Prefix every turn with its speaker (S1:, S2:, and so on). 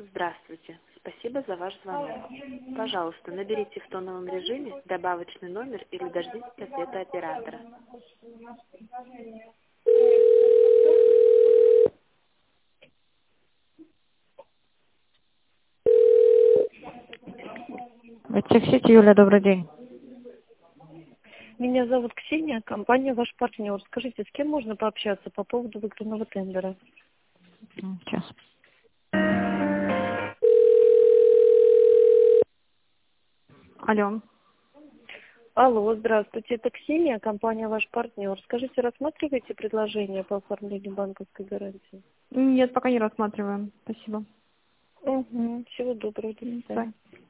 S1: Здравствуйте. Спасибо за ваш звонок. Пожалуйста, наберите в тоновом режиме добавочный номер или дождитесь ответа оператора.
S2: Техсити, Юля, добрый день.
S3: Меня зовут Ксения, компания «Ваш партнер». Скажите, с кем можно пообщаться по поводу выигранного тендера?
S2: Сейчас. Алло.
S3: Алло, здравствуйте, это Ксения, компания «Ваш партнер». Скажите, рассматриваете предложение по оформлению банковской гарантии?
S2: Нет, пока не рассматриваем. Спасибо.
S3: Угу, всего доброго, до свидания.
S2: Bye.